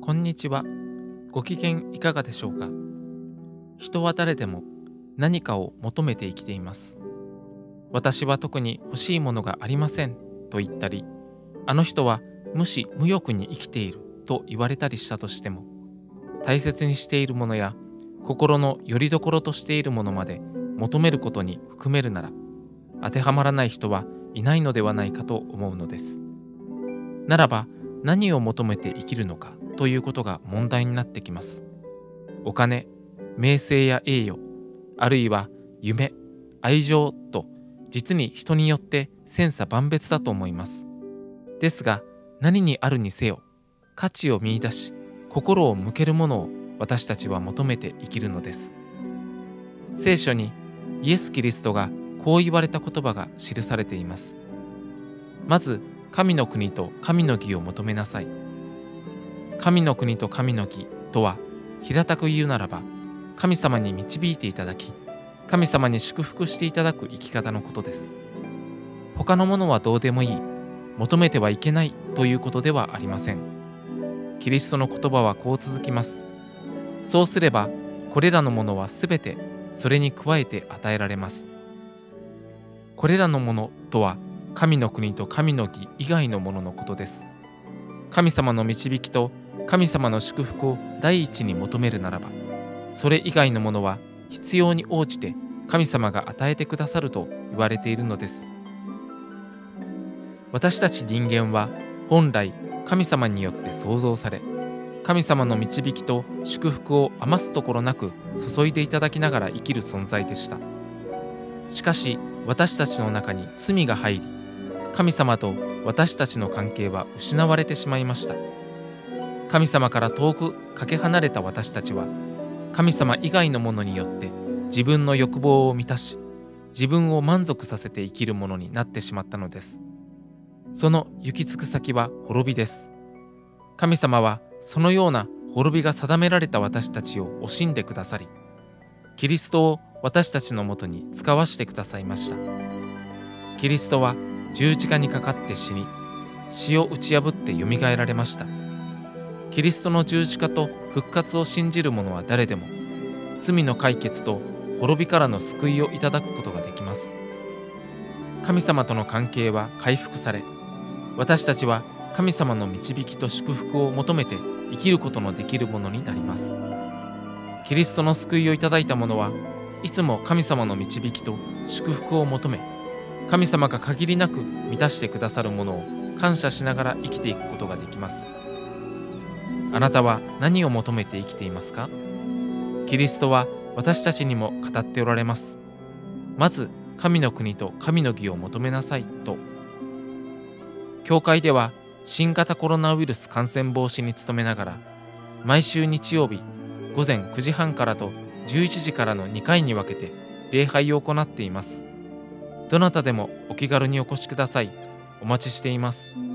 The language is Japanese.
こんにちは。ご機嫌いかがでしょうか。人は誰でも何かを求めて生きています。私は特に欲しいものがありませんと言ったり、あの人は無私無欲に生きていると言われたりしたとしても、大切にしているものや心の拠り所としているものまで求めることに含めるなら、当てはまらない人はいないのではないかと思うのです。ならば何を求めて生きるのかということが問題になってきます。お金、名声や栄誉、あるいは夢、愛情と実に人によって千差万別だと思います。ですが何にあるにせよ、価値を見出し心を向けるものを私たちは求めて生きるのです。聖書にイエス・キリストがこう言われた言葉が記されています。まず神の国と神の義を求めなさい。神の国と神の義とは、平たく言うならば、神様に導いていただき、神様に祝福していただく生き方のことです。他のものはどうでもいい、求めてはいけないということではありません。キリストの言葉はこう続きます。そうすれば、これらのものはすべてそれに加えて与えられます。これらのものとは、神の国と神の義以外のもののことです。神様の導きと神様の祝福を第一に求めるならば、それ以外のものは必要に応じて神様が与えてくださると言われているのです。私たち人間は本来神様によって創造され、神様の導きと祝福を余すところなく注いでいただきながら生きる存在でした。しかし私たちの中に罪が入り、神様と私たちの関係は失われてしまいました。神様から遠くかけ離れた私たちは、神様以外のものによって自分の欲望を満たし、自分を満足させて生きるものになってしまったのです。その行き着く先は滅びです。神様はそのような滅びが定められた私たちを惜しんでくださり、キリストを私たちのもとに使わしてくださいました。キリストは十字架にかかって死に、死を打ち破ってよみがえられました。キリストの十字架と復活を信じる者は誰でも、罪の解決と滅びからの救いをいただくことができます。神様との関係は回復され、私たちは神様の導きと祝福を求めて生きることのできるものになります。キリストの救いをいただいた者はいつも神様の導きと祝福を求め、神様が限りなく満たしてくださるものを感謝しながら生きていくことができます。あなたは何を求めて生きていますか？キリストは私たちにも語っておられます。まず神の国と神の義を求めなさいと。教会では新型コロナウイルス感染防止に努めながら、毎週日曜日午前9時半からと11時からの2回に分けて礼拝を行っています。どなたでもお気軽にお越しください。お待ちしています。